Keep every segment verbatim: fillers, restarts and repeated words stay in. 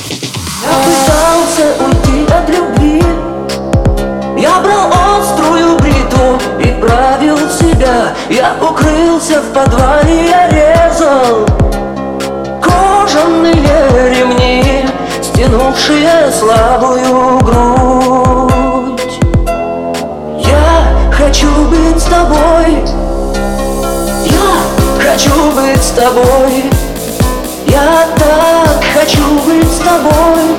Я пытался уйти от любви, я брал острую бритву и правил себя. Я укрылся в подвале, я резал кожаные ремни, стянувшие слабую грудь. Я хочу быть с тобой, я хочу быть с тобой, я так хочу быть с тобой,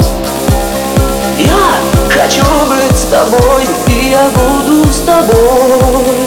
я хочу быть с тобой, и я буду с тобой.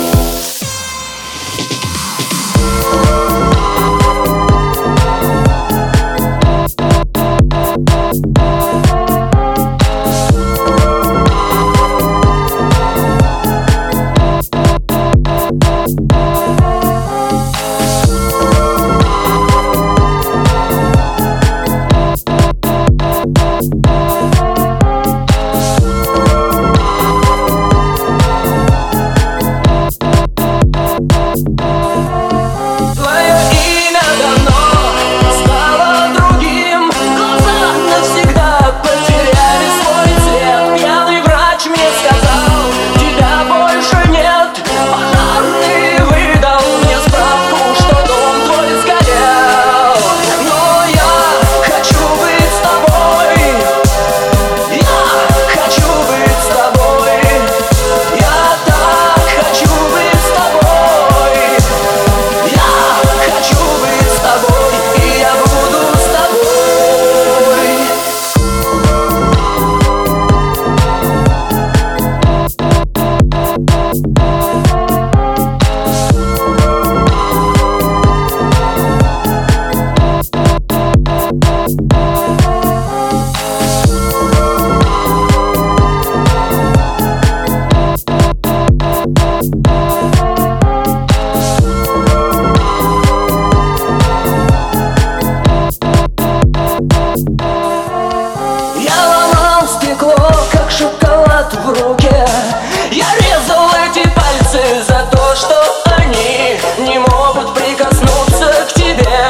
В руке я резал эти пальцы за то, что они не могут прикоснуться к тебе.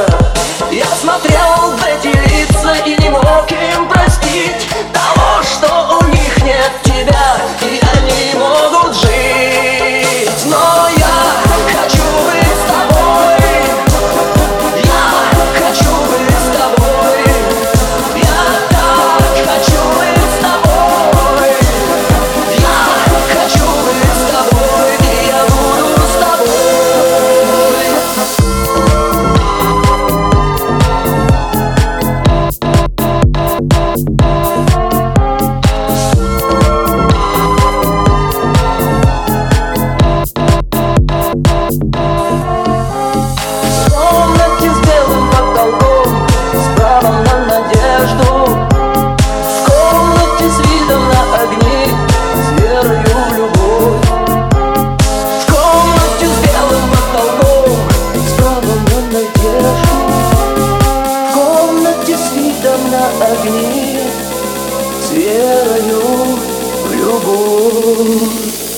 Я смотрел в эти лица и не мог им простить того, что у них нет тебя, и они могут жить. Но я хочу быть с тобой, я хочу быть с тобой, я так хочу быть с тобой. Хочу быть с тобой, и я буду с тобой. В комнате с белым потолком, с правом на надежду, в комнате с видом на огни, с верою в любовь. В комнате с белым потолком, с правом на надежду, в комнате с видом на огни, с верою в любовь.